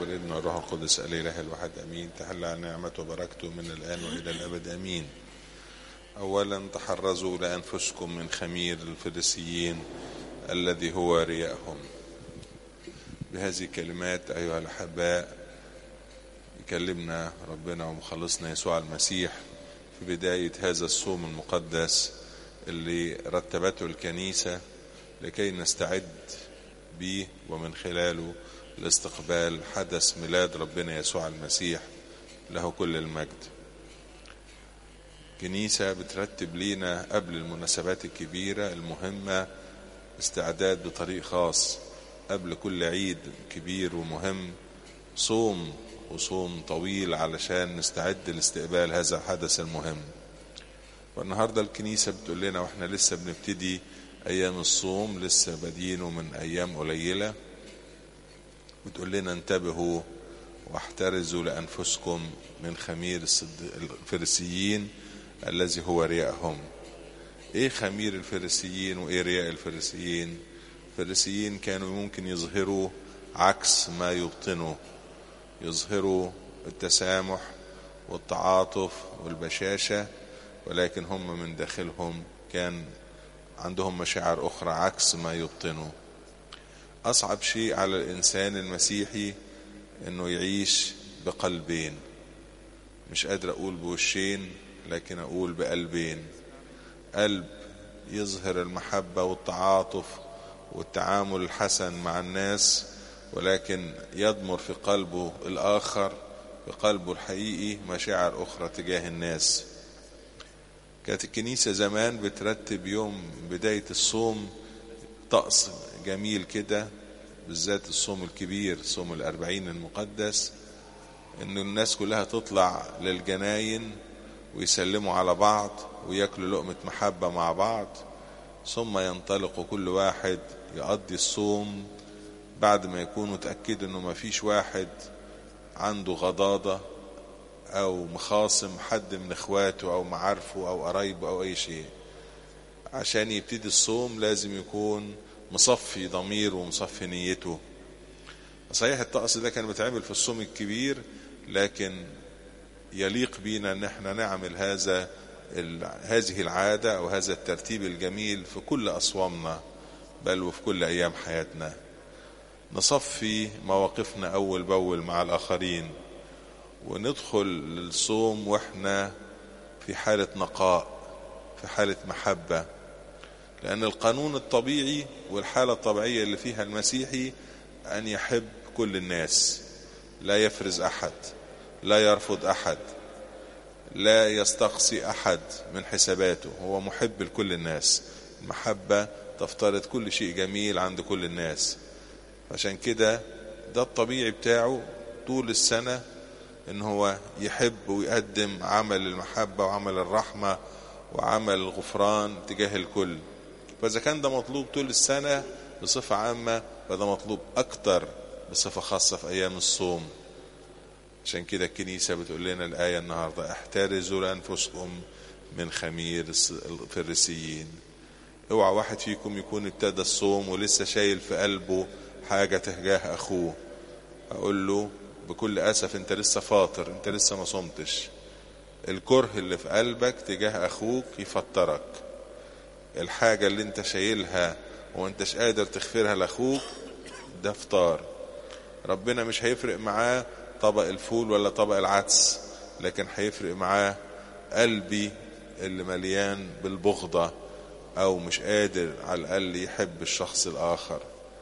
والابن والروح القدس الإله الواحد أمين. تحل على نعمته وبركته من الآن وإلى الأبد أمين. أولا تحرزوا لأنفسكم من خمير الفريسيين الذي هو رياءهم. بهذه الكلمات أيها الأحباء يكلمنا ربنا ومخلصنا يسوع المسيح في بداية هذا الصوم المقدس اللي رتبته الكنيسة لكي نستعد به ومن خلاله لاستقبال حدث ميلاد ربنا يسوع المسيح له كل المجد. كنيسة بترتب لينا قبل المناسبات الكبيرة المهمة استعداد بطريق خاص. قبل كل عيد كبير ومهم صوم وصوم طويل علشان نستعد لاستقبال هذا الحدث المهم. والنهاردة الكنيسة بتقول لنا واحنا لسه بنبتدي ايام الصوم، لسه بادينه من ايام قليلة، بتقول لنا انتبهوا واحترزوا لانفسكم من خمير الفريسيين الذي هو رياءهم. ايه خمير الفريسيين وايه رياء الفريسيين؟ الفريسيين كانوا ممكن يظهروا عكس ما يبطنوا، يظهروا التسامح والتعاطف والبشاشة، ولكن هم من داخلهم كان عندهم مشاعر أخرى عكس ما يبطنوا. أصعب شيء على الإنسان المسيحي إنه يعيش بقلبين، مش قادر أقول بوشين لكن أقول بقلبين. قلب يظهر المحبة والتعاطف والتعامل الحسن مع الناس، ولكن يضمر في قلبه الآخر، في قلبه الحقيقي مشاعر أخرى تجاه الناس. كانت الكنيسة زمان بترتب يوم بداية الصوم طقس جميل كده، بالذات الصوم الكبير صوم 40 المقدس، إن الناس كلها تطلع للجناين ويسلموا على بعض ويأكلوا لقمة محبة مع بعض، ثم ينطلقوا كل واحد يقضي الصوم بعد ما يكونوا تأكدوا إنه ما فيش واحد عنده غضاضة أو مخاصم حد من إخواته أو معارفه أو قرايبه أو أي شيء. عشان يبتدي الصوم لازم يكون مصفي ضميره ومصفي نيته. صحيح الطقس ده كان بيتعمل في الصوم الكبير، لكن يليق بينا ان احنا نعمل هذه العادة او هذا الترتيب الجميل في كل أصوامنا بل وفي كل ايام حياتنا. نصفي مواقفنا اول باول مع الاخرين وندخل للصوم واحنا في حالة نقاء، في حالة محبة، لأن القانون الطبيعي والحالة الطبيعية اللي فيها المسيحي أن يحب كل الناس، لا يفرز أحد، لا يرفض أحد، لا يستقصي أحد من حساباته، هو محب لكل الناس. المحبة تفترض كل شيء جميل عند كل الناس. عشان كده ده الطبيعي بتاعه طول السنة، ان هو يحب ويقدم عمل المحبة وعمل الرحمة وعمل الغفران تجاه الكل. فإذا كان ده مطلوب طول السنة بصفة عامة، فده مطلوب أكتر بصفة خاصة في أيام الصوم. عشان كده الكنيسة بتقول لنا الآية النهاردة احترزوا لأنفسكم من خمير الفريسيين. اوعى واحد فيكم يكون ابتدى الصوم ولسه شايل في قلبه حاجة تجاه أخوه. أقول له بكل أسف انت لسه فاطر، انت لسه ما صمتش. الكره اللي في قلبك تجاه أخوك يفطرك. الحاجة اللي انت شايلها وانتش قادر تغفرها لأخوك ده فطار. ربنا مش هيفرق معاه طبق الفول ولا طبق العدس، لكن هيفرق معاه قلبي اللي مليان بالبغضة أو مش قادر على الأقل يحب الشخص الآخر.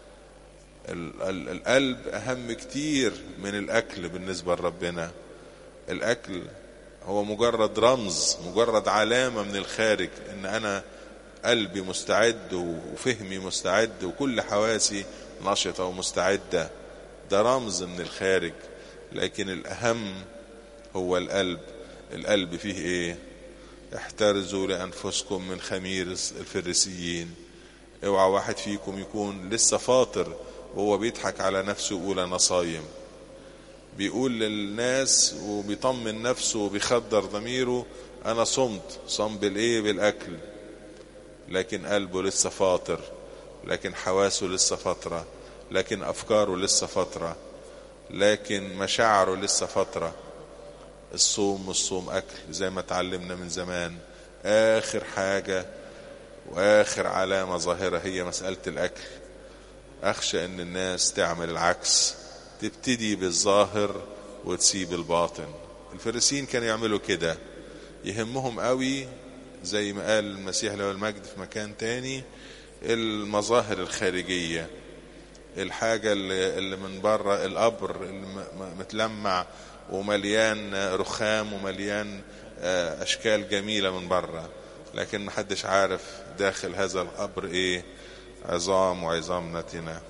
القلب أهم كتير من الأكل بالنسبة لربنا. الأكل هو مجرد رمز، مجرد علامة من الخارج إن أنا قلبي مستعد وفهمي مستعد وكل حواسي نشطة ومستعدة، ده رمز من الخارج. لكن الأهم هو القلب. القلب فيه إيه؟ احترزوا لأنفسكم من خمير الفريسيين. اوعى واحد فيكم يكون لسه فاطر وهو بيضحك على نفسه ويقول أنا صايم، بيقول للناس وبيطمن نفسه وبيخدر ضميره أنا صمت. صم بالإيه؟ بالأكل. لكن قلبه لسه فاطر، لكن حواسه لسه فترة، لكن أفكاره لسه فترة. لكن مشاعره لسه فترة. الصوم مش صوم أكل زي ما تعلمنا من زمان، آخر حاجة وآخر علامة ظاهرة هي مسألة الأكل. أخشى أن الناس تعمل العكس، تبتدي بالظاهر وتسيب الباطن. الفريسيين كانوا يعملوا كده، يهمهم قوي زي ما قال المسيح له المجد في مكان تاني المظاهر الخارجية، الحاجة اللي من بره، القبر اللي متلمع ومليان رخام ومليان أشكال جميلة من بره، لكن محدش عارف داخل هذا القبر إيه، عظام وعظام نتنة.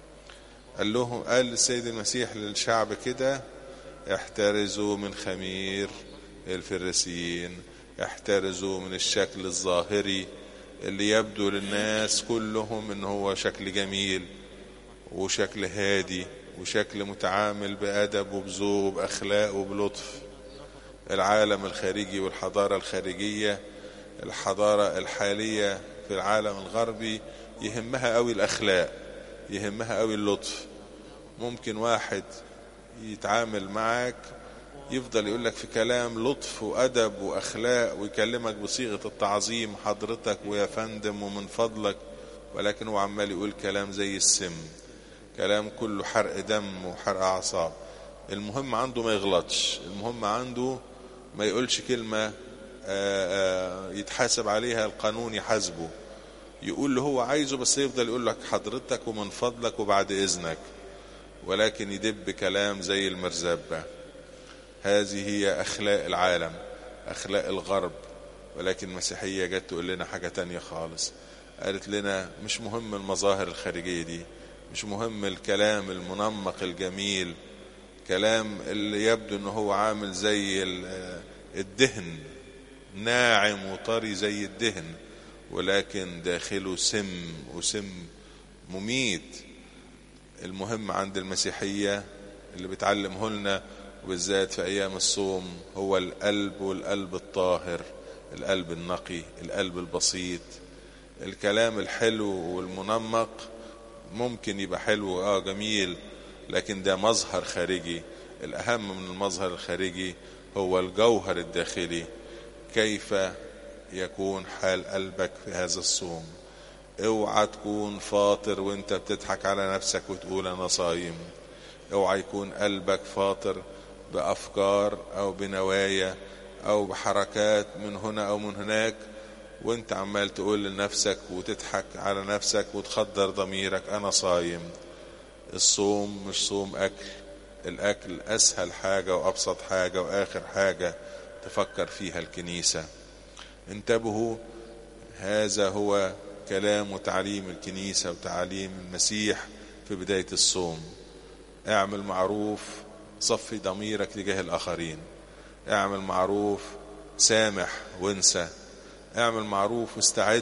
قال السيد المسيح للشعب كده: احترزوا من خمير الفريسيين، احترزوا من الشكل الظاهري اللي يبدو للناس كلهم ان هو شكل جميل وشكل هادي وشكل متعامل بأدب وبذوق وبأخلاق وبلطف. العالم الخارجي والحضارة الخارجية، الحضارة الحالية في العالم الغربي يهمها قوي الأخلاق، يهمها قوي اللطف. ممكن واحد يتعامل معك يفضل يقولك في كلام لطف وأدب وأخلاق ويكلمك بصيغة التعظيم، حضرتك ويا فندم ومن فضلك، ولكن هو عمال يقول كلام زي السم، كلام كله حرق دم وحرق أعصاب. المهم عنده ما يغلطش، المهم عنده ما يقولش كلمة يتحاسب عليها القانون يحاسبه، يقول له هو عايزه بس يفضل يقول لك حضرتك ومن فضلك وبعد إذنك، ولكن يدب كلام زي المرزبة. هذه هي أخلاق العالم، أخلاق الغرب. ولكن المسيحية جت تقول لنا حاجة تانية خالص، قالت لنا مش مهم المظاهر الخارجية دي، مش مهم الكلام المنمق الجميل، كلام اللي يبدو انه هو عامل زي الدهن، ناعم وطري زي الدهن، ولكن داخله سم وسم مميت. المهم عند المسيحية اللي بتعلمه لنا وبالذات في أيام الصوم هو القلب، والقلب الطاهر، القلب النقي، القلب البسيط. الكلام الحلو والمنمق ممكن يبقى حلو جميل، لكن ده مظهر خارجي. الأهم من المظهر الخارجي هو الجوهر الداخلي. كيف يكون حال قلبك في هذا الصوم؟ اوعى تكون فاطر وانت بتضحك على نفسك وتقول انا صايم. اوعى يكون قلبك فاطر بأفكار او بنوايا او بحركات من هنا او من هناك وانت عمال تقول لنفسك وتضحك على نفسك وتخدر ضميرك انا صايم. الصوم مش صوم اكل. الاكل اسهل حاجة وابسط حاجة واخر حاجة تفكر فيها الكنيسة. انتبهوا، هذا هو كلام وتعليم الكنيسة وتعليم المسيح في بداية الصوم. اعمل معروف، صفي ضميرك تجاه الآخرين، اعمل معروف، سامح وانسى، اعمل معروف واستعد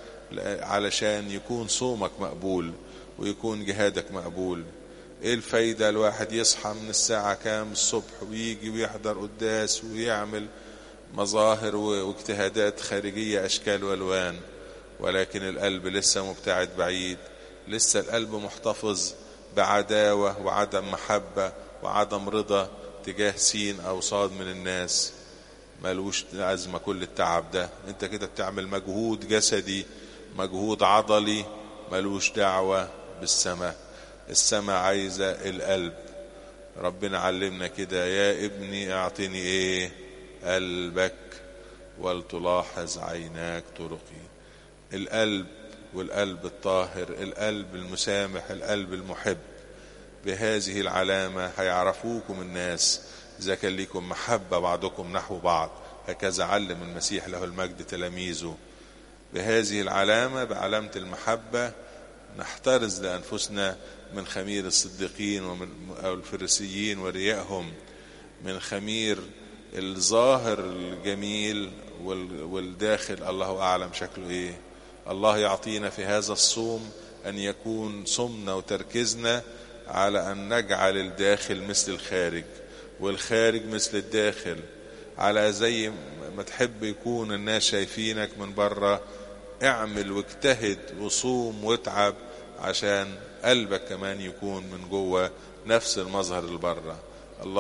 علشان يكون صومك مقبول ويكون جهادك مقبول. ايه الفايدة الواحد يصحى من الساعة كام الصبح ويجي ويحضر قداس ويعمل مظاهر واجتهادات خارجية أشكال والوان، ولكن القلب لسه مبتعد بعيد، لسه القلب محتفظ بعداوة وعدم محبة وعدم رضا تجاه سين أو صاد من الناس. ملوش لازمة كل التعب ده، انت كده بتعمل مجهود جسدي، مجهود عضلي، ملوش دعوة بالسماء. السماء عايزة القلب. ربنا علمنا كده: يا ابني اعطني ايه؟ قلبك ولتلاحظ عيناك طرقي. القلب، والقلب الطاهر، القلب المسامح، القلب المحب. بهذه العلامة هيعرفوكم الناس إذا كان لكم محبة بعضكم نحو بعض. هكذا علم المسيح له المجد تلاميذه. بهذه العلامة، بعلامة المحبة، نحترز لأنفسنا من خمير الصديقين أو الفريسيين وريائهم، من خمير الظاهر الجميل والداخل الله أعلم شكله إيه. الله يعطينا في هذا الصوم أن يكون صومنا وتركيزنا على أن نجعل الداخل مثل الخارج والخارج مثل الداخل، على زي ما تحب يكون الناس شايفينك من بره. اعمل واجتهد وصوم واتعب عشان قلبك كمان يكون من جوه نفس المظهر اللي بره.